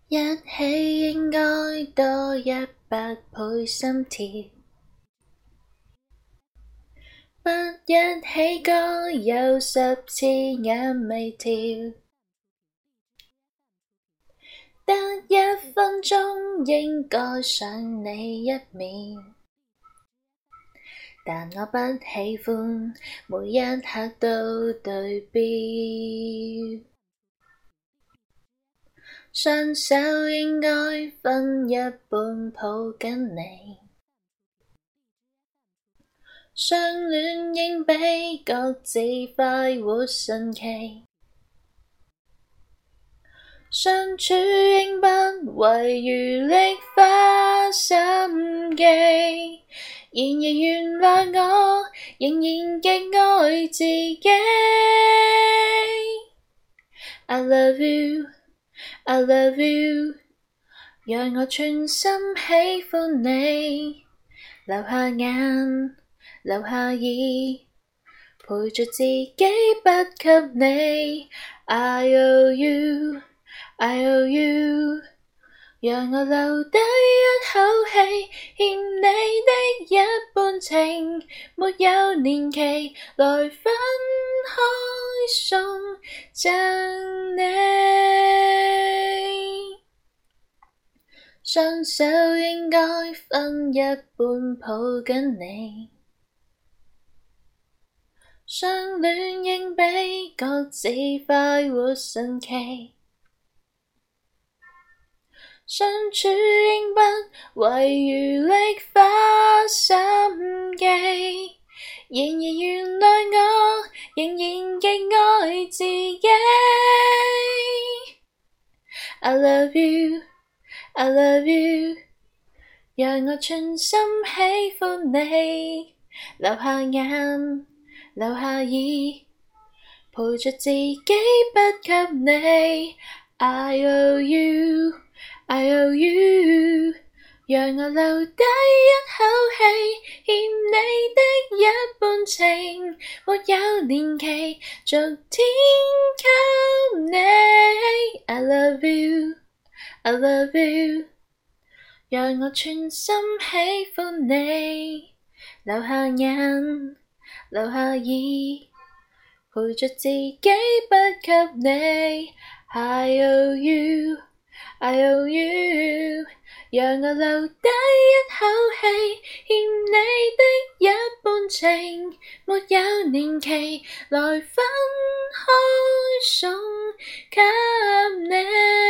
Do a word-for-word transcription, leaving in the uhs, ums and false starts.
一起應該多一百倍心跳，不一起該有十次眼眉跳，得一分鐘應該想你一秒，但我不喜歡每一刻都對標。雙手應該分一半抱緊你，相戀應比各自快活神奇，相處應不遺餘力花心機，然而原來我仍然極愛自己。 I love you I love you， 讓我全心喜歡你，流下眼，流下耳，陪着自己不給你。I owe you I owe you， 讓我留低一口氣，欠你的一半情，沒有年期，來分開送贈你。雙手應該分一半抱緊你，相戀應比各自快活神奇，相處應不遺餘力花心機，然而原來我仍然極愛自己。 I love you I love you， 讓我全心喜歡你，流下眼，流下耳，陪着自己不給你。I owe you I owe you， 讓我留低一口氣，欠你的一半情，沒有年期，逐天給你。I love you I love you， 讓我全心喜歡你，流下眼，流下耳，陪着自己不給你。I owe you I owe you， 讓我留低一口氣，欠你的一半情，沒有年期，來分開送給你。